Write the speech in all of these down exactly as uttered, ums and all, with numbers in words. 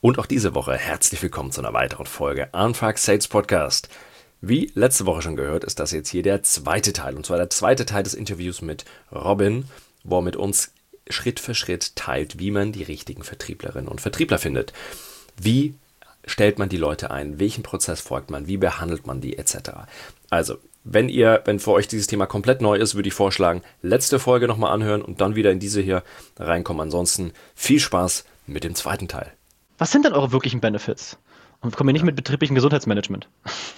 Und auch diese Woche herzlich willkommen zu einer weiteren Folge Anfrag Sales Podcast. Wie letzte Woche schon gehört, ist das jetzt hier der zweite Teil. Und zwar der zweite Teil des Interviews mit Robin, wo er mit uns Schritt für Schritt teilt, wie man die richtigen Vertrieblerinnen und Vertriebler findet. Wie stellt man die Leute ein? Welchen Prozess folgt man? Wie behandelt man die? Etc. Also, wenn ihr, wenn für euch dieses Thema komplett neu ist, würde ich vorschlagen, letzte Folge nochmal anhören und dann wieder in diese hier reinkommen. Ansonsten viel Spaß mit dem zweiten Teil. Was sind denn eure wirklichen Benefits? Und kommen wir nicht mit betrieblichem Gesundheitsmanagement.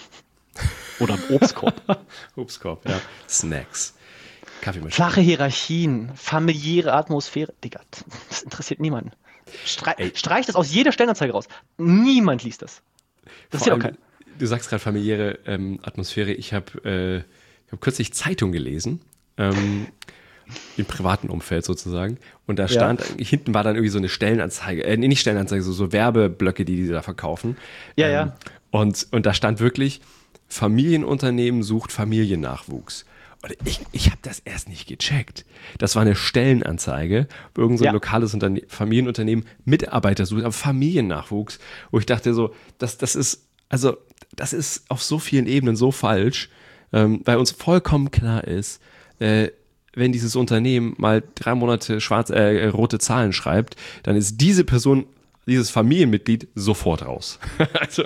Oder Obstkorb. Obstkorb, ja. Snacks. Kaffeemaschine. Flache Hierarchien, familiäre Atmosphäre. Digga, das interessiert niemanden. Strei- streich das aus jeder Stellenanzeige raus. Niemand liest das. Das ist ja doch kein. Du sagst gerade familiäre ähm, Atmosphäre. Ich habe äh, ich hab kürzlich Zeitung gelesen. Ähm, im privaten Umfeld sozusagen. Und da stand, ja. hinten war dann irgendwie so eine Stellenanzeige, äh, nee, nicht Stellenanzeige, so, so Werbeblöcke, die die da verkaufen. Ja, ähm, ja. Und, und da stand wirklich, Familienunternehmen sucht Familiennachwuchs. Und ich, ich habe das erst nicht gecheckt. Das war eine Stellenanzeige, wo irgend so ein ja. lokales Unterne- Familienunternehmen Mitarbeiter sucht, aber Familiennachwuchs. Wo ich dachte so, das, das ist, also, das ist auf so vielen Ebenen so falsch, ähm, weil uns vollkommen klar ist, äh, wenn dieses Unternehmen mal drei Monate schwarz, äh, rote Zahlen schreibt, dann ist diese Person, dieses Familienmitglied sofort raus. Also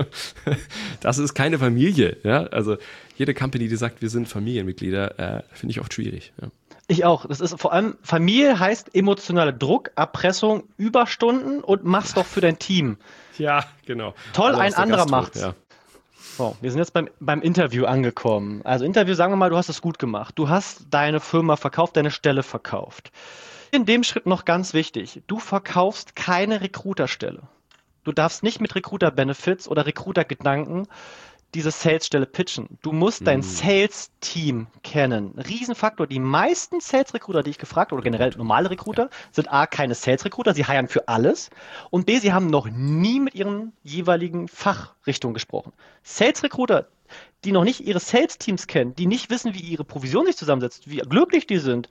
das ist keine Familie. Ja? Also jede Company, die sagt, wir sind Familienmitglieder, äh, finde ich oft schwierig. Ja. Ich auch. Das ist vor allem, Familie heißt emotionaler Druck, Erpressung, Überstunden und mach's doch für dein Team. Ja, genau. Toll, also ein anderer macht's. Ja. So, wir sind jetzt beim, beim Interview angekommen. Also Interview, sagen wir mal, du hast es gut gemacht. Du hast deine Firma verkauft, deine Stelle verkauft. In dem Schritt noch ganz wichtig, du verkaufst keine Recruiterstelle. Du darfst nicht mit Recruiter-Benefits oder Recruiter-Gedanken diese Sales-Stelle pitchen. Du musst dein mm. Sales-Team kennen. Riesenfaktor. Die meisten Sales-Recruiter, die ich gefragt habe, oder generell normale Recruiter, ja. sind A, keine Sales-Recruiter, sie hiren für alles. Und B, sie haben noch nie mit ihren jeweiligen Fachrichtungen gesprochen. Sales-Recruiter, die noch nicht ihre Sales-Teams kennen, die nicht wissen, wie ihre Provision sich zusammensetzt, wie glücklich die sind,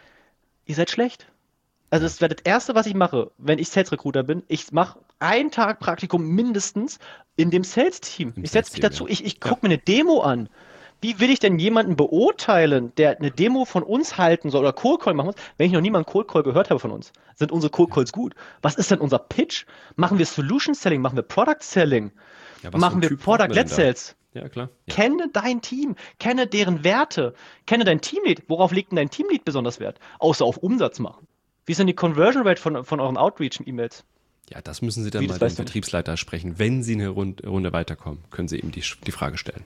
ihr seid schlecht. Also das wäre das Erste, was ich mache, wenn ich Sales-Recruiter bin. Ich mache einen Tag Praktikum mindestens in dem Sales-Team. Ich setze mich dazu, ich, ich gucke ja. mir eine Demo an. Wie will ich denn jemanden beurteilen, der eine Demo von uns halten soll oder Cold Call machen muss, wenn ich noch nie mal einen Cold Call gehört habe von uns? Sind unsere Cold Calls gut? Was ist denn unser Pitch? Machen wir Solution Selling? Machen wir Product Selling? Ja, machen wir Product-Led Sales? Ja, klar. Ja. Kenne dein Team, kenne deren Werte, kenne dein Teamlead. Worauf legt denn dein Teamlead besonders Wert? Außer auf Umsatz machen. Wie ist denn die Conversion Rate von, von euren Outreach-E-Mails? Ja, das müssen Sie dann Wie mal den Vertriebsleiter sprechen. Wenn Sie eine Runde, Runde weiterkommen, können Sie ihm die, die Frage stellen.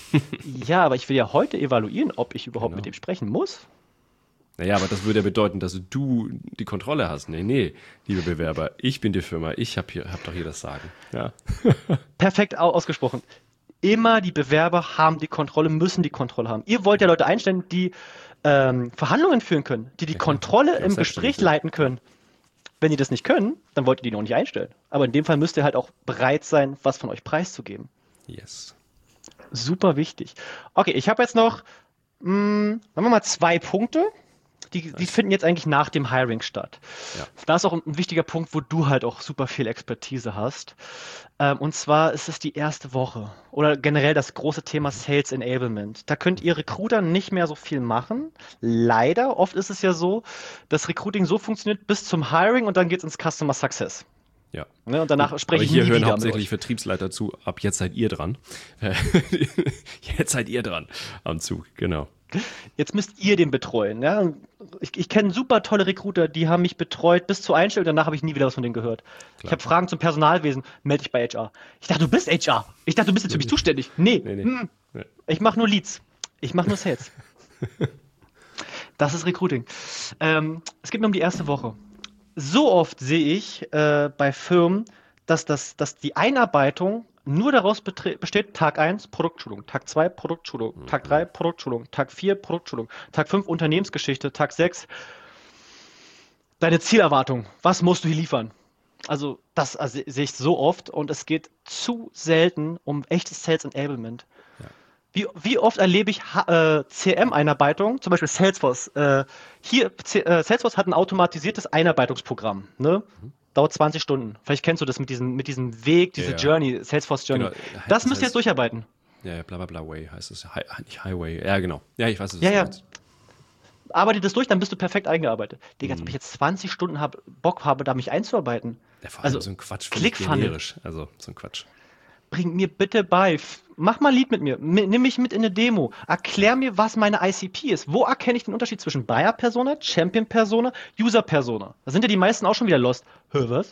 Ja, aber ich will ja heute evaluieren, ob ich überhaupt genau. mit ihm sprechen muss. Naja, aber das würde ja bedeuten, dass du die Kontrolle hast. Nee, nee, liebe Bewerber, ich bin die Firma, ich habe hab doch hier das Sagen. Ja. Perfekt ausgesprochen. Immer die Bewerber haben die Kontrolle, müssen die Kontrolle haben. Ihr wollt ja Leute einstellen, die ähm, Verhandlungen führen können, die die ja, Kontrolle im Gespräch leiten können. Wenn die das nicht können, dann wollt ihr die noch nicht einstellen. Aber in dem Fall müsst ihr halt auch bereit sein, was von euch preiszugeben. Yes. Super wichtig. Okay, ich habe jetzt noch, mh, sagen wir mal, zwei Punkte. Die, die finden jetzt eigentlich nach dem Hiring statt. Ja. Da ist auch ein, ein wichtiger Punkt, wo du halt auch super viel Expertise hast. Ähm, und zwar ist es die erste Woche oder generell das große Thema Sales Enablement. Da könnt ihr Recruiter nicht mehr so viel machen. Leider, oft ist es ja so, dass Recruiting so funktioniert bis zum Hiring und dann geht es ins Customer Success. Ja. Ne, und danach spreche ich hier nie hören wieder hauptsächlich Vertriebsleiter zu. Ab jetzt seid ihr dran. Jetzt seid ihr dran am Zug, genau. Jetzt müsst ihr den betreuen. Ja? Ich, ich kenne super tolle Recruiter, die haben mich betreut bis zur Einstellung, danach habe ich nie wieder was von denen gehört. Klar. Ich habe Fragen zum Personalwesen, melde dich bei H R. Ich dachte, du bist H R. Ich dachte, du bist jetzt für mich zuständig. Nee, nee, nee. Hm. nee. Ich mache nur Leads. Ich mache nur Sales. Das ist Recruiting. Ähm, es geht mir um die erste Woche. So oft sehe ich äh, bei Firmen, dass, das, dass die Einarbeitung nur daraus betre- besteht, Tag eins Produktschulung, Tag zwei Produktschulung, mhm. Tag drei Produktschulung, Tag vier Produktschulung, Tag fünf Unternehmensgeschichte, Tag sechs deine Zielerwartung. Was musst du hier liefern? Also das also, sehe ich so oft und es geht zu selten um echtes Sales Enablement. Ja. Wie, wie oft erlebe ich äh, C R M-Einarbeitung, zum Beispiel Salesforce. Äh, hier, C- äh, Salesforce hat ein automatisiertes Einarbeitungsprogramm. Ne? Mhm. dauert zwanzig Stunden. Vielleicht kennst du das mit diesem, mit diesem Weg, diese Ja, ja. Journey, Salesforce Journey. Genau. Das Das müsst ihr heißt- jetzt durcharbeiten. Ja, ja, bla bla bla Way heißt es. Hi, nicht Highway. Ja, genau. Ja, ich weiß es. Ja, ja. Meinst. Arbeite das durch, dann bist du perfekt eingearbeitet. Digga, Mhm. ob ich jetzt zwanzig Stunden hab, Bock habe, da mich einzuarbeiten, Ja, vor allem Also, so ein Quatsch finde ich ClickFunnels. generisch. Also so ein Quatsch. bring mir bitte bei. F- Mach mal ein Lied mit mir. Mi- Nimm mich mit in eine Demo. Erklär mir, was meine I C P ist. Wo erkenne ich den Unterschied zwischen Buyer-Persona, Champion-Persona, User-Persona? Da sind ja die meisten auch schon wieder lost. Hä, was?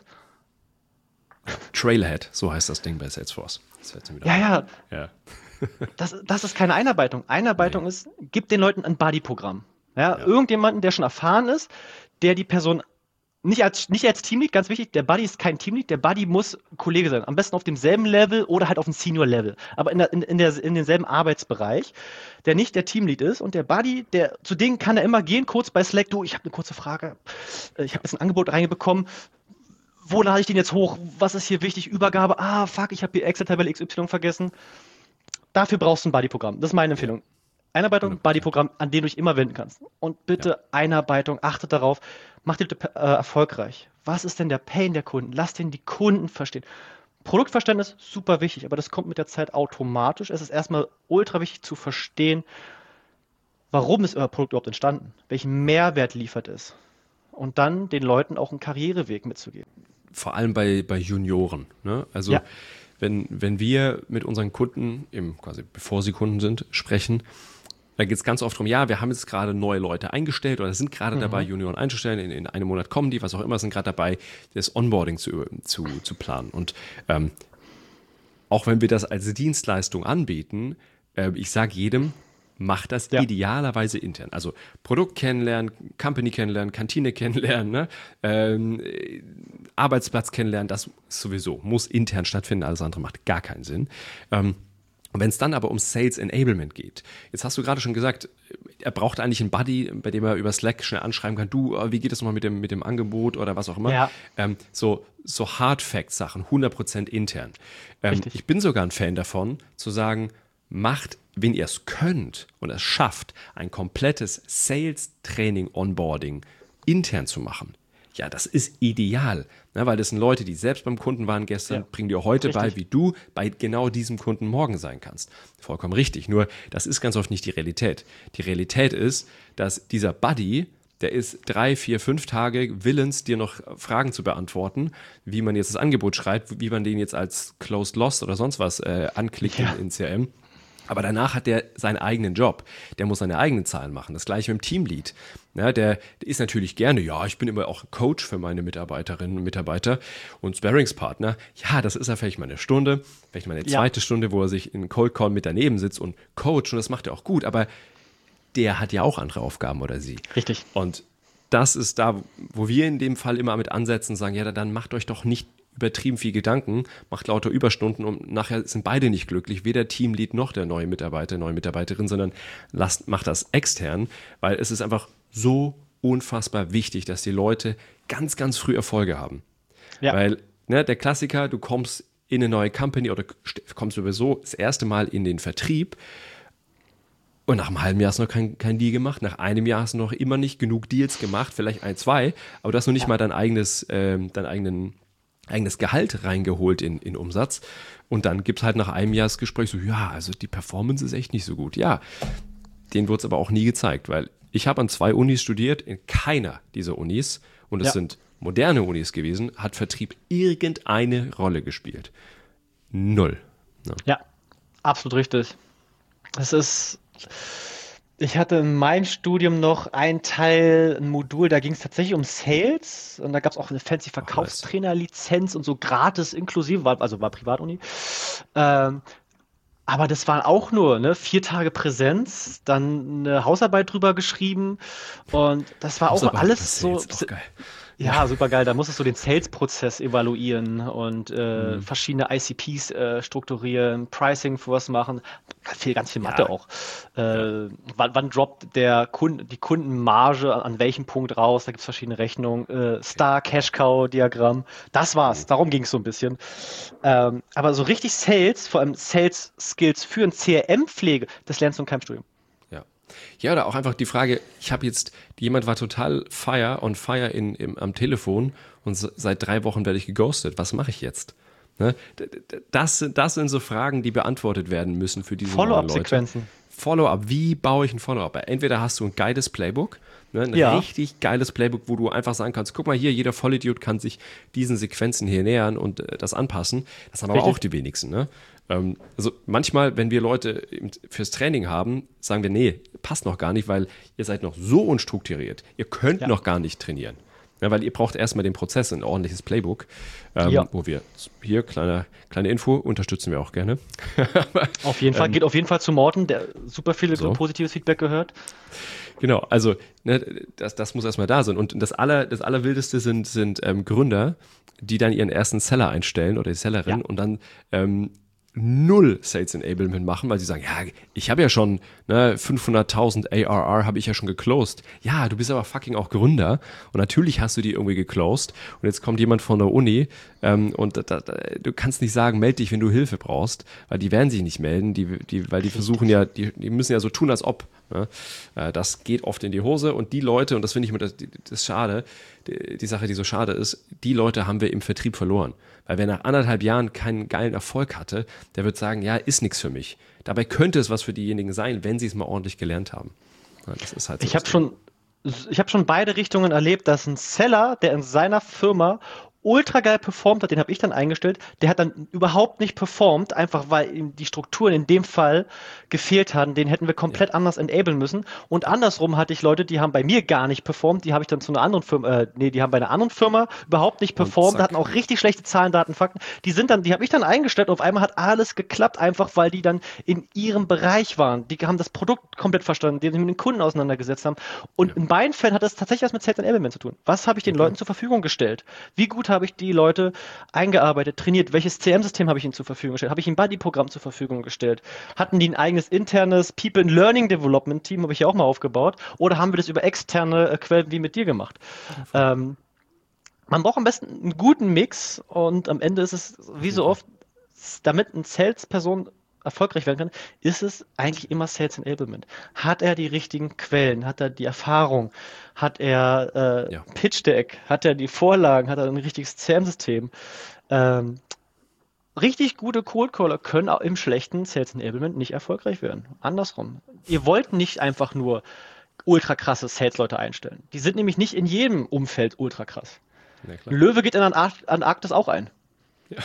Trailhead, so heißt das Ding bei Salesforce. Das fällt mir wieder Ja, ein. ja, Ja. das, das ist keine Einarbeitung. Einarbeitung Nee. ist, gib den Leuten ein Buddy-Programm. Ja, Ja. irgendjemanden, der schon erfahren ist, der die Person nicht als, nicht als Teamlead, ganz wichtig, der Buddy ist kein Teamlead, der Buddy muss Kollege sein. Am besten auf demselben Level oder halt auf dem Senior-Level. Aber in, der, in, in, der, in demselben Arbeitsbereich, der nicht der Teamlead ist. Und der Buddy, der, zu denen kann er immer gehen, kurz bei Slack, du, ich habe eine kurze Frage. Äh, Ich habe jetzt ein Angebot reingebekommen. Wo lade ich den jetzt hoch? Was ist hier wichtig? Übergabe. Ah, fuck, ich habe die Excel-Tabelle X Y vergessen. Dafür brauchst du ein Buddy-Programm. Das ist meine Empfehlung. Einarbeitung, hundert Prozent. Buddy-Programm, an dem du dich immer wenden kannst. Und bitte Einarbeitung, achtet darauf, macht die Leute äh, erfolgreich. Was ist denn der Pain der Kunden? Lass den die Kunden verstehen. Produktverständnis, super wichtig, aber das kommt mit der Zeit automatisch. Es ist erstmal ultra wichtig zu verstehen, warum ist euer Produkt überhaupt entstanden? Welchen Mehrwert liefert es? Und dann den Leuten auch einen Karriereweg mitzugeben. Vor allem bei, bei Junioren. Ne? Also Ja. wenn, wenn wir mit unseren Kunden, im, quasi bevor sie Kunden sind, sprechen, da geht es ganz oft darum, ja, wir haben jetzt gerade neue Leute eingestellt oder sind gerade dabei, Junioren einzustellen. In, in einem Monat kommen die, was auch immer, sind gerade dabei, das Onboarding zu, zu, zu planen. Und ähm, auch wenn wir das als Dienstleistung anbieten, äh, ich sage jedem, macht das Ja. idealerweise intern. Also Produkt kennenlernen, Company kennenlernen, Kantine kennenlernen, ne? ähm, äh, Arbeitsplatz kennenlernen, das sowieso muss intern stattfinden, alles andere macht gar keinen Sinn. Ähm, und wenn es dann aber um Sales Enablement geht, jetzt hast du gerade schon gesagt, er braucht eigentlich einen Buddy, bei dem er über Slack schnell anschreiben kann, du, äh, wie geht es nochmal mit dem, mit dem Angebot oder was auch immer. Ja. Ähm, so, so Hard Facts Sachen, hundert Prozent intern. Ähm, Richtig. ich bin sogar ein Fan davon, zu sagen, macht, wenn ihr es könnt und es schafft, ein komplettes Sales-Training-Onboarding intern zu machen. Ja, das ist ideal, ne, weil das sind Leute, die selbst beim Kunden waren gestern, Ja. bringen dir heute bei, Richtig. wie du bei genau diesem Kunden morgen sein kannst. Vollkommen richtig, nur das ist ganz oft nicht die Realität. Die Realität ist, dass dieser Buddy, der ist drei, vier, fünf Tage willens, dir noch Fragen zu beantworten, wie man jetzt das Angebot schreibt, wie man den jetzt als Closed Lost oder sonst was äh, anklickt Ja. in, in C R M. Aber danach hat der seinen eigenen Job. Der muss seine eigenen Zahlen machen. Das gleiche mit dem Teamlead. Ja, der, der ist natürlich gerne, ja, ich bin immer auch Coach für meine Mitarbeiterinnen und Mitarbeiter und Sparringspartner. Ja, das ist er vielleicht mal eine Stunde, vielleicht mal eine Ja. zweite Stunde, wo er sich in Cold Call mit daneben sitzt und coacht und das macht er auch gut. Aber der hat ja auch andere Aufgaben oder sie. Richtig. Und das ist da, wo wir in dem Fall immer mit ansetzen und sagen, ja, dann macht euch doch nicht übertrieben viel Gedanken, macht lauter Überstunden und nachher sind beide nicht glücklich, weder Teamlead noch der neue Mitarbeiter, neue Mitarbeiterin, sondern lasst, macht das extern, weil es ist einfach so unfassbar wichtig, dass die Leute ganz, ganz früh Erfolge haben. Ja. Weil ne, der Klassiker, du kommst in eine neue Company oder kommst sowieso das erste Mal in den Vertrieb und nach einem halben Jahr hast du noch kein, kein Deal gemacht, nach einem Jahr hast du noch immer nicht genug Deals gemacht, vielleicht ein, zwei, aber du hast noch nicht mal dein eigenes, ähm, deinen eigenen eigenes Gehalt reingeholt in, in Umsatz und dann gibt es halt nach einem Jahr das Gespräch so, ja, also die Performance ist echt nicht so gut. Ja, denen wurde es aber auch nie gezeigt, weil ich habe an zwei Unis studiert, in keiner dieser Unis, und es Ja. sind moderne Unis gewesen, hat Vertrieb irgendeine Rolle gespielt. Null. Ja. Ja, absolut richtig. Es ist, ich hatte in meinem Studium noch einen Teil, ein Modul, da ging es tatsächlich um Sales und da gab es auch eine fancy Verkaufstrainerlizenz und so gratis inklusive, war, also war Privatuni. Ähm, aber das waren auch nur ne, vier Tage Präsenz, dann eine Hausarbeit drüber geschrieben und das war auch Hausarbeit alles über so. Sales, auch geil. Ja, super geil. Da musstest du den Sales-Prozess evaluieren und äh, Mhm. verschiedene I C Ps äh, strukturieren, Pricing für was machen. Ganz viel, ganz viel Mathe Ja. auch. Äh, wann, wann droppt der Kunde, die Kundenmarge an, an welchem Punkt raus? Da gibt es verschiedene Rechnungen. Äh, Star-Cash-Cow-Diagramm. Das war's. Mhm. Darum ging es so ein bisschen. Ähm, aber so richtig Sales, vor allem Sales-Skills für ein C R M-Pflege, das lernst du in keinem Studium. Ja. Ja, oder auch einfach die Frage, ich habe jetzt, jemand war total fire, on fire in, im, am Telefon und s- seit drei Wochen werde ich geghostet. Was mache ich jetzt? Ne? D- d- Das, sind- das sind so Fragen, die beantwortet werden müssen für diese neuen Leute. Follow-up-Sequenzen. Follow-up, wie baue ich ein Follow-up? Entweder hast du ein geiles Playbook, ne, ein Ja, richtig geiles Playbook, wo du einfach sagen kannst, guck mal hier, jeder Vollidiot kann sich diesen Sequenzen hier nähern und äh, das anpassen. Das haben aber auch richtig. die wenigsten. Ne? Ähm, also manchmal, wenn wir Leute eben fürs Training haben, sagen wir, nee, passt noch gar nicht, weil ihr seid noch so unstrukturiert. Ihr könnt Ja. noch gar nicht trainieren. Ja, weil ihr braucht erstmal den Prozess, ein ordentliches Playbook, ähm, Ja. wo wir, hier, kleine, kleine Info, unterstützen wir auch gerne. Auf jeden Fall, geht auf jeden Fall zu Morten, der super viel So. positives Feedback gehört. Genau, also ne, das, das muss erstmal da sein. Und das, Aller, das Allerwildeste sind, sind ähm, Gründer, die dann ihren ersten Seller einstellen oder die Sellerin Ja. und dann ähm, null Sales Enablement machen, weil sie sagen, ja, ich habe ja schon ne, fünfhunderttausend A R R habe ich ja schon geclosed. Ja, du bist aber fucking auch Gründer und natürlich hast du die irgendwie geclosed und jetzt kommt jemand von der Uni ähm, und da, da, du kannst nicht sagen, melde dich, wenn du Hilfe brauchst, weil die werden sich nicht melden, die, die, weil die versuchen ja, die, die müssen ja so tun, als ob. Ne? Äh, das geht oft in die Hose und die Leute, und das finde ich immer das, das ist schade, die, die Sache, die so schade ist, die Leute haben wir im Vertrieb verloren. Weil wer nach anderthalb Jahren keinen geilen Erfolg hatte, der wird sagen, ja, ist nichts für mich. Dabei könnte es was für diejenigen sein, wenn sie es mal ordentlich gelernt haben. Ja, das ist halt so Ich das habe Ding. schon, ich habe schon beide Richtungen erlebt, dass ein Seller, der in seiner Firma ultra geil performt hat, den habe ich dann eingestellt, der hat dann überhaupt nicht performt, einfach weil ihm die Strukturen in dem Fall gefehlt hatten. Den hätten wir Ja, komplett anders enablen müssen. Und andersrum hatte ich Leute, die haben bei mir gar nicht performt, die habe ich dann zu einer anderen Firma, äh, nee, die haben bei einer anderen Firma überhaupt nicht und performt, hatten zack. auch richtig schlechte Zahlen, Daten, Fakten. Die sind dann, die habe ich dann eingestellt und auf einmal hat alles geklappt, einfach weil die dann in ihrem Bereich waren. Die haben das Produkt komplett verstanden, die sich mit den Kunden auseinandergesetzt haben. Und Ja, in beiden Fällen hat das tatsächlich was mit Sales Enablement zu tun. Was habe ich den okay. Leuten zur Verfügung gestellt? Wie gut habe ich die Leute eingearbeitet, trainiert? Welches C M-System habe ich ihnen zur Verfügung gestellt? Habe ich ihnen ein Buddy-Programm zur Verfügung gestellt? Hatten die ein eigenes internes People in Learning Development Team, habe ich ja auch mal aufgebaut? Oder haben wir das über externe äh, Quellen wie mit dir gemacht? Ähm, Man braucht am besten einen guten Mix und am Ende ist es, Auf wie jeden so Fall. oft, damit eine Salesperson erfolgreich werden kann, ist es eigentlich immer Sales Enablement. Hat er die richtigen Quellen? Hat er die Erfahrung? Hat er Ja, äh, Pitch Deck? Hat er die Vorlagen? Hat er ein richtiges C R M-System? Ähm, richtig gute Cold Caller können auch im schlechten Sales Enablement nicht erfolgreich werden. Andersrum. Ihr wollt nicht einfach nur ultra krasse Sales-Leute einstellen. Die sind nämlich nicht in jedem Umfeld ultra krass. na Ein klar. Löwe geht in Antar Antarktis auch ein. Ja,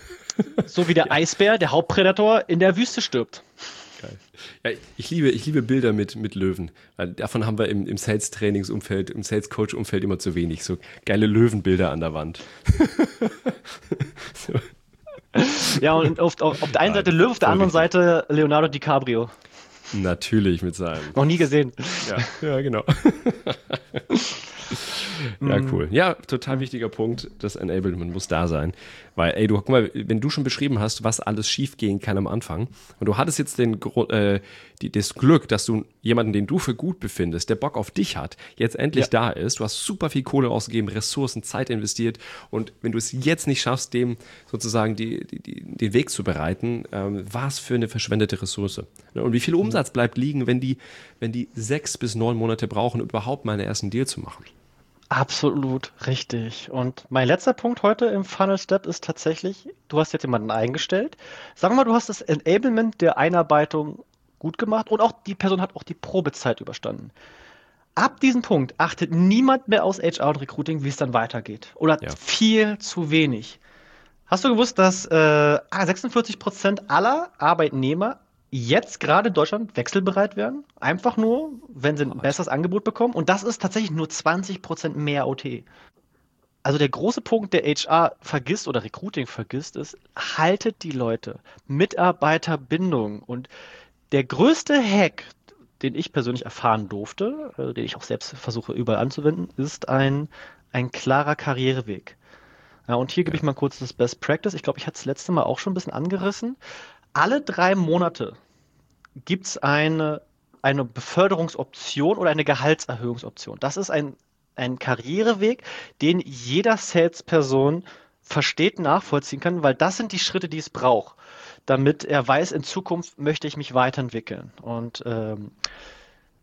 So wie der ja, Eisbär, der Hauptpredator, in der Wüste stirbt. geil. Ja, ich liebe, ich liebe Bilder mit, mit Löwen. Weil davon haben wir im, im Sales-Trainingsumfeld, im Sales-Coach-Umfeld immer zu wenig. So geile Löwenbilder an der Wand. So, Ja, und auf, auf, auf der einen Seite nein, Löwe, auf der voll anderen richtig. Seite Leonardo DiCaprio. Natürlich mit seinem. Noch nie gesehen. Ja, ja, genau. Ja, cool. Ja, total wichtiger Punkt. Das Enablement muss da sein. Weil, ey, du, guck mal, wenn du schon beschrieben hast, was alles schiefgehen kann am Anfang, und du hattest jetzt den, Gro- äh, die, das Glück, dass du jemanden, den du für gut befindest, der Bock auf dich hat, jetzt endlich Ja. da ist. Du hast super viel Kohle ausgegeben, Ressourcen, Zeit investiert. Und wenn du es jetzt nicht schaffst, dem sozusagen die, die, die, den Weg zu bereiten, ähm, was für eine verschwendete Ressource. Ne, und wie viel Umsatz bleibt liegen, wenn die, wenn die sechs bis neun Monate brauchen, um überhaupt mal einen ersten Deal zu machen? Absolut richtig. Und mein letzter Punkt heute im Funnel Step ist tatsächlich, du hast jetzt jemanden eingestellt. Sagen wir mal, du hast das Enablement der Einarbeitung gut gemacht und auch die Person hat auch die Probezeit überstanden. Ab diesem Punkt achtet niemand mehr aus H R und Recruiting, wie es dann weitergeht. Oder Ja. viel zu wenig. Hast du gewusst, dass äh, sechsundvierzig Prozent aller Arbeitnehmer jetzt gerade in Deutschland wechselbereit werden? Einfach nur, wenn sie ein Hart. besseres Angebot bekommen. Und das ist tatsächlich nur zwanzig Prozent mehr O T. Also der große Punkt, der H R vergisst oder Recruiting vergisst, ist, haltet die Leute. Mitarbeiterbindung. Und der größte Hack, den ich persönlich erfahren durfte, äh, den ich auch selbst versuche überall anzuwenden, ist ein, ein klarer Karriereweg. Ja, und hier gebe Ja. ich mal kurz das Best Practice. Ich glaube, ich hatte es letzte Mal auch schon ein bisschen angerissen. Alle drei Monate gibt es eine, eine Beförderungsoption oder eine Gehaltserhöhungsoption. Das ist ein, ein Karriereweg, den jeder Salesperson versteht, nachvollziehen kann, weil das sind die Schritte, die es braucht, damit er weiß, in Zukunft möchte ich mich weiterentwickeln. Und ähm,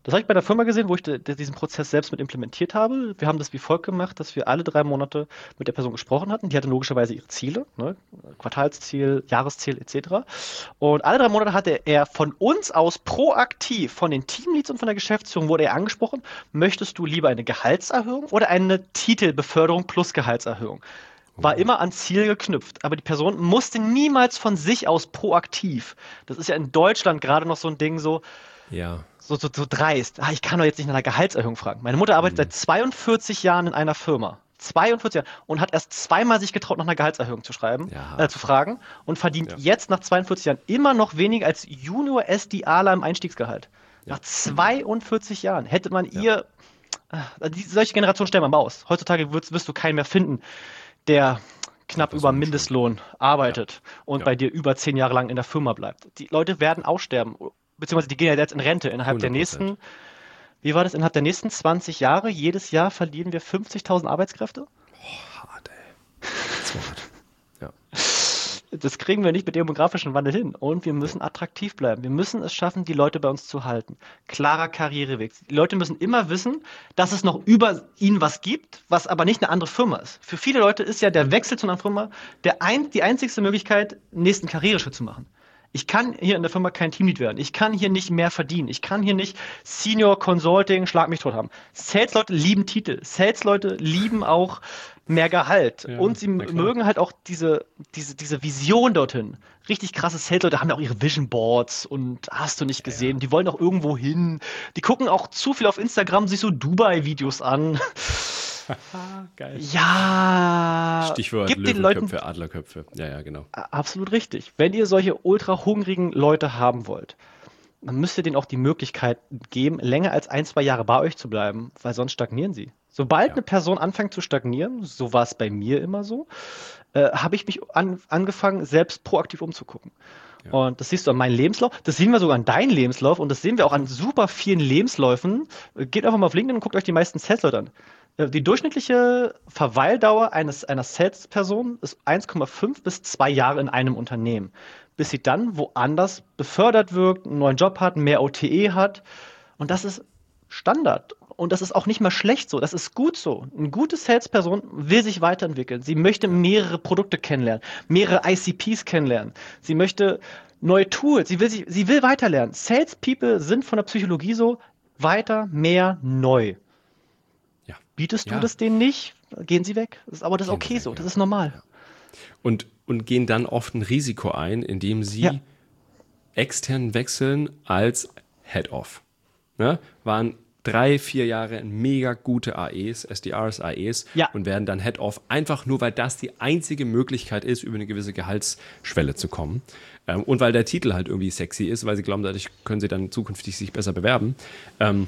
Das habe ich bei der Firma gesehen, wo ich de, de, diesen Prozess selbst mit implementiert habe. Wir haben das wie folgt gemacht, dass wir alle drei Monate mit der Person gesprochen hatten. Die hatte logischerweise ihre Ziele, ne? Quartalsziel, Jahresziel et cetera. Und alle drei Monate hatte er von uns aus proaktiv, von den Teamleads und von der Geschäftsführung wurde er angesprochen, möchtest du lieber eine Gehaltserhöhung oder eine Titelbeförderung plus Gehaltserhöhung? War immer ans Ziel geknüpft, aber die Person musste niemals von sich aus proaktiv. Das ist ja in Deutschland gerade noch so ein Ding so, Ja. so, so, so dreist. Ah, ich kann doch jetzt nicht nach einer Gehaltserhöhung fragen. Meine Mutter arbeitet seit zweiundvierzig Jahren in einer Firma. zweiundvierzig Jahre. Und hat erst zweimal sich getraut, nach einer Gehaltserhöhung zu schreiben, Ja. äh, zu fragen und verdient Ja. jetzt nach zweiundvierzig Jahren immer noch weniger als Junior-SDAler im Einstiegsgehalt. Ja. Nach zweiundvierzig Jahren hätte man Ja. ihr, äh, die, solche Generationen stellen wir mal aus. Heutzutage wirst, wirst du keinen mehr finden, der knapp Das über ist Mindestlohn arbeitet und Ja. bei dir über zehn Jahre lang in der Firma bleibt. Die Leute werden aussterben, beziehungsweise die gehen ja jetzt in Rente innerhalb der hundert Prozent. nächsten, wie war das, innerhalb der nächsten zwanzig Jahre, jedes Jahr verlieren wir fünfzigtausend Arbeitskräfte? Hart, ey. Das war hart. Ja. Das kriegen wir nicht mit demografischen Wandel hin. Und wir müssen attraktiv bleiben. Wir müssen es schaffen, die Leute bei uns zu halten. Klarer Karriereweg. Die Leute müssen immer wissen, dass es noch über ihnen was gibt, was aber nicht eine andere Firma ist. Für viele Leute ist ja der Wechsel zu einer Firma der ein, die einzigste Möglichkeit, einen nächsten Karriereschritt zu machen. Ich kann hier in der Firma kein Teamlead werden. Ich kann hier nicht mehr verdienen. Ich kann hier nicht Senior Consulting, schlag mich tot haben. Sales-Leute lieben Titel. Sales-Leute lieben auch mehr Gehalt. Ja, und sie na klar. mögen halt auch diese, diese, diese Vision dorthin. Richtig krasse Sales-Leute haben ja auch ihre Vision Boards und hast du nicht gesehen. Die wollen auch irgendwo hin. Die gucken auch zu viel auf Instagram sich so Dubai-Videos an. Geil. Ja. Stichwort Gib den Leuten Löwenköpfe, Adlerköpfe. Ja, ja, genau. absolut richtig. Wenn ihr solche ultra hungrigen Leute haben wollt, dann müsst ihr denen auch die Möglichkeit geben, länger als ein, zwei Jahre bei euch zu bleiben, weil sonst stagnieren sie. Sobald Ja. eine Person anfängt zu stagnieren, so war es bei mir immer so, äh, habe ich mich an, angefangen, selbst proaktiv umzugucken. Ja. Und das siehst du an meinem Lebenslauf, das sehen wir sogar an deinem Lebenslauf und das sehen wir auch an super vielen Lebensläufen. Äh, Geht einfach mal auf LinkedIn und guckt euch die meisten Sales-Leute an. Äh, Die durchschnittliche Verweildauer eines, einer Sales-Person ist eins Komma fünf bis zwei Jahre in einem Unternehmen, bis sie dann woanders befördert wird, einen neuen Job hat, mehr O T E hat. Und das ist Standard. Und das ist auch nicht mal schlecht so. Das ist gut so. Eine gute Sales-Person will sich weiterentwickeln. Sie möchte mehrere Produkte kennenlernen, mehrere I C Ps kennenlernen. Sie möchte neue Tools. Sie will, sich, sie will weiterlernen. Sales-People sind von der Psychologie so weiter, mehr, neu. Ja. Bietest du Ja. das denen nicht, gehen sie weg. Das ist, aber das ist Gehen sie okay weg, so. ja. Das ist normal. Ja. Und, und gehen dann oft ein Risiko ein, indem sie Ja. extern wechseln als Head-Off. Ne? Waren drei, vier Jahre mega gute A Es, S D Rs, A Es Ja. und werden dann Head-Off, einfach nur, weil das die einzige Möglichkeit ist, über eine gewisse Gehaltsschwelle zu kommen. Ähm, und weil der Titel halt irgendwie sexy ist, weil sie glauben, dadurch können sie dann zukünftig sich besser bewerben. Ähm,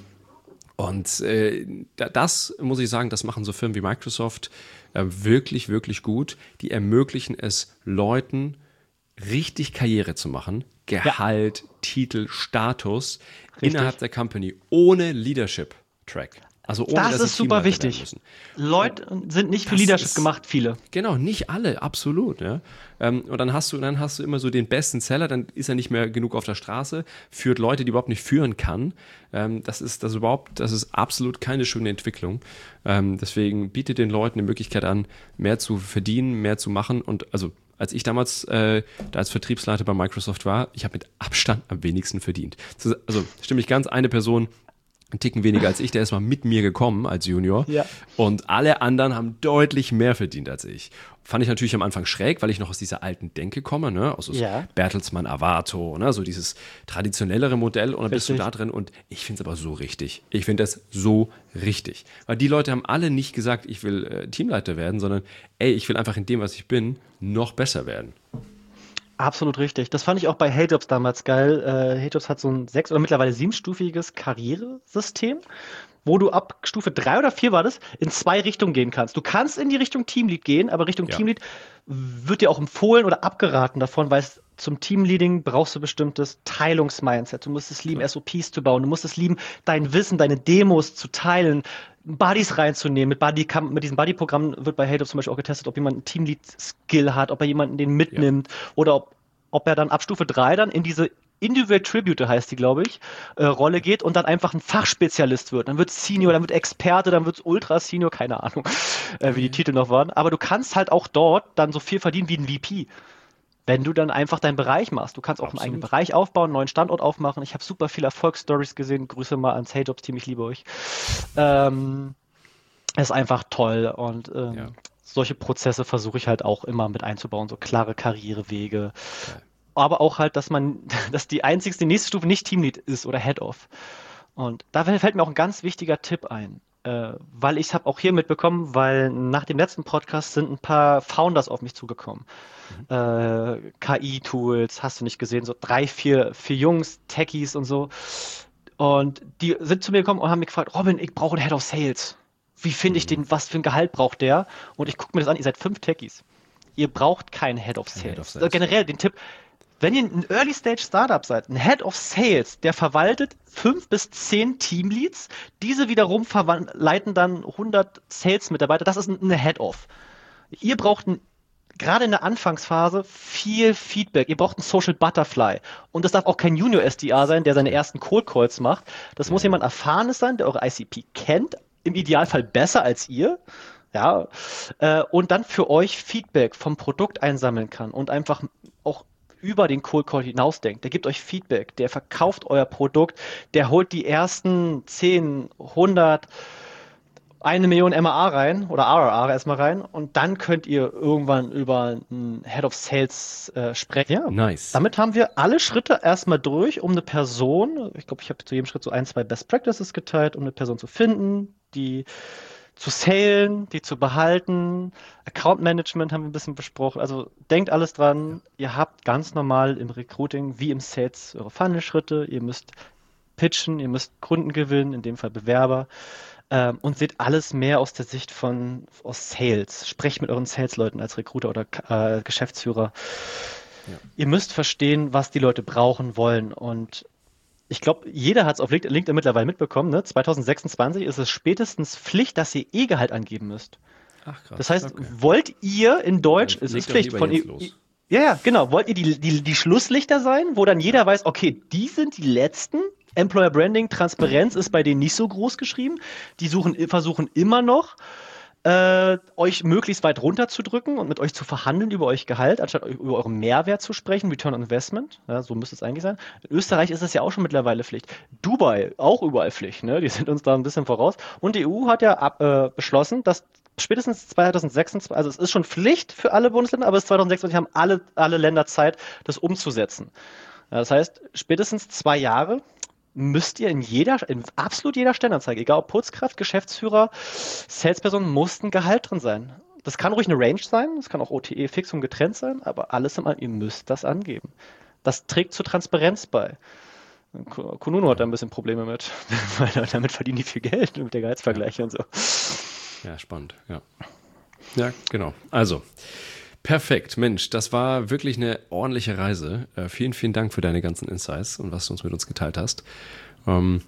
Und äh, da- das muss ich sagen, das machen so Firmen wie Microsoft äh, wirklich, wirklich gut. Die ermöglichen es Leuten, richtig Karriere zu machen. Gehalt, Titel, Status Richtig. innerhalb der Company ohne Leadership-Track. Also ohne, Das dass sie ist super Teamleiter werden wichtig. müssen. Leute sind nicht für Das Leadership ist- gemacht, viele. Genau, nicht alle, absolut. Ja. Ähm, und dann hast du, dann hast du immer so den besten Seller, dann ist er nicht mehr genug auf der Straße, führt Leute, die überhaupt nicht führen kann. Ähm, das ist das ist überhaupt, das ist absolut keine schöne Entwicklung. Ähm, deswegen bietet den Leuten die Möglichkeit an, mehr zu verdienen, mehr zu machen. Und also als ich damals äh, da als Vertriebsleiter bei Microsoft war, ich habe mit Abstand am wenigsten verdient. Das ist- Also stimme ich ganz, eine Person einen Ticken weniger als ich, der ist mal mit mir gekommen als Junior. Ja. Und alle anderen haben deutlich mehr verdient als ich. Fand ich natürlich am Anfang schräg, weil ich noch aus dieser alten Denke komme, ne? Aus so Ja. Bertelsmann, Avato, ne? So dieses traditionellere Modell. Und dann bist du Richtig. da drin und ich finde es aber so richtig. Ich finde das so richtig. Weil die Leute haben alle nicht gesagt, ich will äh, Teamleiter werden, sondern ey, ich will einfach in dem, was ich bin, noch besser werden. Absolut richtig. Das fand ich auch bei HeyJobs damals geil. Äh, HeyJobs hat so ein sechs- oder mittlerweile siebenstufiges Karrieresystem, wo du ab Stufe drei oder vier war das, in zwei Richtungen gehen kannst. Du kannst in die Richtung Teamlead gehen, aber Richtung Ja. Teamlead wird dir auch empfohlen oder abgeraten davon, weil es zum Teamleading brauchst du bestimmtes Teilungsmindset. Du musst es lieben, S O Ps zu bauen. Du musst es lieben, dein Wissen, deine Demos zu teilen, Buddies reinzunehmen. Mit, Buddy, mit diesem Buddy-Programm wird bei HeyJobs zum Beispiel auch getestet, ob jemand einen Teamlead-Skill hat, ob er jemanden den mitnimmt oder ob, ob er dann ab Stufe drei dann in diese Individual Tributor heißt die, glaube ich, äh, Rolle geht und dann einfach ein Fachspezialist wird. Dann wird Senior, dann wird Experte, dann wird Ultra Senior, keine Ahnung, äh, wie die Titel noch waren. Aber du kannst halt auch dort dann so viel verdienen wie ein V P, wenn du dann einfach deinen Bereich machst. Du kannst auch einen eigenen Absolut. Bereich aufbauen, einen neuen Standort aufmachen. Ich habe super viele Erfolgsstories gesehen. Grüße mal ans Hey-Jobs-Team, ich liebe euch. Ähm, ist einfach toll und Ja, ähm, solche Prozesse versuche ich halt auch immer mit einzubauen, so klare Karrierewege. geil. Aber auch halt, dass man, dass die einzigste, die nächste Stufe nicht Teamlead ist oder Head-Off. Und da fällt mir auch ein ganz wichtiger Tipp ein, äh, weil ich habe auch hier mitbekommen, weil nach dem letzten Podcast sind ein paar Founders auf mich zugekommen. Mhm. Äh, K I-Tools, hast du nicht gesehen, so drei, vier, vier Jungs, Techies und so. Und die sind zu mir gekommen und haben mich gefragt, Robin, ich brauche einen Head of Sales. Wie finde ich Mhm. den, was für ein Gehalt braucht der? Und ich gucke mir das an, ihr seid fünf Techies. Ihr braucht keinen Head of Kein Head of Sales. Also Sales. generell den Tipp, wenn ihr ein Early-Stage-Startup seid, ein Head of Sales, der verwaltet fünf bis zehn Teamleads, diese wiederum verwan- leiten dann hundert Sales-Mitarbeiter, das ist ein, ein Head-Off. Ihr braucht ein, gerade in der Anfangsphase viel Feedback. Ihr braucht einen Social Butterfly. Und das darf auch kein Junior S D R sein, der seine Okay. ersten Cold Calls macht. Das Ja, muss ja. jemand Erfahrenes sein, der eure I C P kennt, im Idealfall besser als ihr. Ja, äh, und dann für euch Feedback vom Produkt einsammeln kann und einfach auch über den Cold Call hinausdenkt. Der gibt euch Feedback, der Ja. verkauft euer Produkt, der holt die ersten zehn, hundert, eine Million M A A rein oder R R R erstmal rein und dann könnt ihr irgendwann über einen Head of Sales äh, sprechen. Ja, Nice. damit haben wir alle Schritte erstmal durch, um eine Person, ich glaube, ich habe zu jedem Schritt so ein, zwei Best Practices geteilt, um eine Person zu finden, die zu salen, die zu behalten. Account Management haben wir ein bisschen besprochen. Also denkt alles Ja. dran, ihr habt ganz normal im Recruiting wie im Sales eure Funnel-Schritte, ihr müsst pitchen, ihr müsst Kunden gewinnen, in dem Fall Bewerber, ähm, und seht alles mehr aus der Sicht von aus Sales. Sprecht mit euren Sales-Leuten als Recruiter oder äh, Geschäftsführer. Ja. Ihr müsst verstehen, was die Leute brauchen wollen. Und ich glaube, jeder hat es auf LinkedIn mittlerweile mitbekommen. Ne? zwanzig sechsundzwanzig ist es spätestens Pflicht, dass ihr E-Gehalt angeben müsst. Ach, Das krass. heißt, Okay. wollt ihr in Deutsch, Dann es ist leg doch Pflicht lieber von jetzt E- los. ja, ja, genau. Wollt ihr die, die, die Schlusslichter sein, wo dann Ja. jeder weiß, okay, die sind die letzten. Employer Branding, Transparenz ist bei denen nicht so groß geschrieben. Die suchen, versuchen immer noch, äh, euch möglichst weit runterzudrücken und mit euch zu verhandeln über euch Gehalt, anstatt über euren Mehrwert zu sprechen, Return on Investment. Ja, so müsste es eigentlich sein. In Österreich ist es ja auch schon mittlerweile Pflicht. Dubai auch überall Pflicht. Ne? Die sind uns da ein bisschen voraus. Und die E U hat ja ab, äh, beschlossen, dass spätestens zwanzig sechsundzwanzig, also es ist schon Pflicht für alle Bundesländer, aber bis zwanzig sechsundzwanzig haben alle, alle Länder Zeit, das umzusetzen. Ja, das heißt, spätestens zwei Jahre müsst ihr in jeder, in absolut jeder Stellenanzeige, egal ob Putzkraft, Geschäftsführer, Salesperson, muss ein Gehalt drin sein. Das kann ruhig eine Range sein, das kann auch O T E fix und getrennt sein, aber alles im allem, ihr müsst das angeben. Das trägt zur Transparenz bei. Kununu hat da Ja. ein bisschen Probleme mit, weil damit verdienen die viel Geld mit der Ja. Gehaltsvergleiche und so. Ja, spannend. Ja. Ja, genau. Also, perfekt. Mensch, das war wirklich eine ordentliche Reise. Äh, vielen, vielen Dank für deine ganzen Insights und was du uns mit uns geteilt hast. Ähm,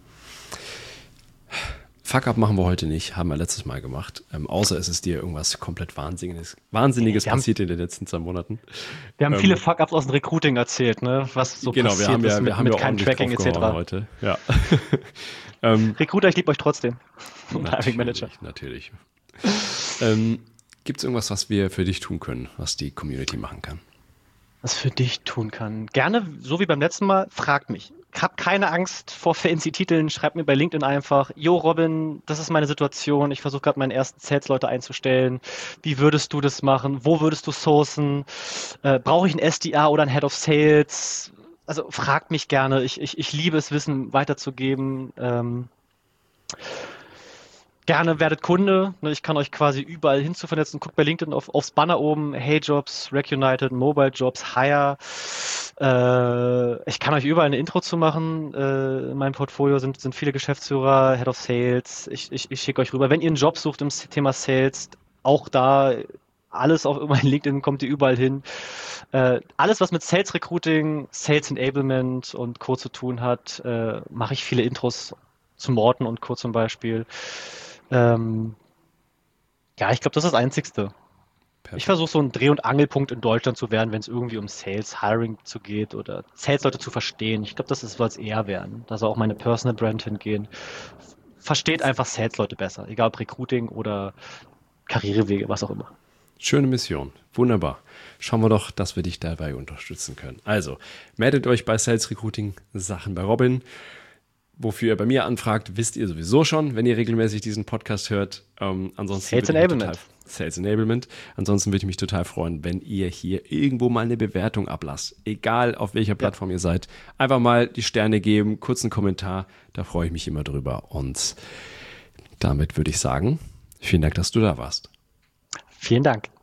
Fuck-up machen wir heute nicht, haben wir letztes Mal gemacht. Ähm, außer es ist dir irgendwas komplett Wahnsinniges, Wahnsinniges Wir haben, passiert in den letzten zwei Monaten. wir haben viele Ähm, Fuck-ups aus dem Recruiting erzählt, ne? Was so genau, wir passiert haben ist ja, wir mit, haben ja mit keinem ordentlich Tracking draufgehauen et cetera. heute. Ja. ähm, Recruiter, ich liebe euch trotzdem. Und Hiring Manager. natürlich, natürlich. ähm, Gibt es irgendwas, was wir für dich tun können, was die Community machen kann? Was für dich tun kann. Gerne, so wie beim letzten Mal, fragt mich. Hab keine Angst vor fancy Titeln. Schreibt mir bei LinkedIn einfach, Jo Robin, das ist meine Situation. Ich versuche gerade meinen ersten Sales-Leute einzustellen. Wie würdest du das machen? Wo würdest du sourcen? Äh, brauche ich einen S D R oder einen Head of Sales? Also fragt mich gerne. Ich, ich, ich liebe es, Wissen weiterzugeben. Ähm, Gerne werdet Kunde. Ne, ich kann euch quasi überall hin zu vernetzen. Guckt bei LinkedIn auf, aufs Banner oben. Hey Jobs, Rec United, Mobile Jobs, Hire. Äh, ich kann euch überall eine Intro zu machen. Äh, in meinem Portfolio sind, sind viele Geschäftsführer, Head of Sales. Ich, ich, ich schicke euch rüber. Wenn ihr einen Job sucht im Thema Sales, auch da alles auf meinem LinkedIn kommt ihr überall hin. Äh, alles, was mit Sales Recruiting, Sales Enablement und Co. zu tun hat, äh, mache ich viele Intros zu Morten und Co. zum Beispiel. Ähm, ja, ich glaube, das ist das Einzigste. Ich versuche so ein Dreh- und Angelpunkt in Deutschland zu werden, wenn es irgendwie um Sales, Hiring zu geht oder Sales-Leute zu verstehen. Ich glaube, das soll es eher werden. Da soll auch meine Personal Brand hingehen. Versteht einfach Sales-Leute besser, egal ob Recruiting oder Karrierewege, was auch immer. Schöne Mission. Wunderbar. Schauen wir doch, dass wir dich dabei unterstützen können. Also, meldet euch bei Sales Recruiting Sachen bei Robin. Wofür ihr bei mir anfragt, wisst ihr sowieso schon, wenn ihr regelmäßig diesen Podcast hört. Ähm, ansonsten Sales Enablement. Total, Sales Enablement. Ansonsten würde ich mich total freuen, wenn ihr hier irgendwo mal eine Bewertung ablasst. Egal, auf welcher Plattform ja. ihr seid. Einfach mal die Sterne geben, kurzen Kommentar. Da freue ich mich immer drüber. Und damit würde ich sagen, vielen Dank, dass du da warst. Vielen Dank.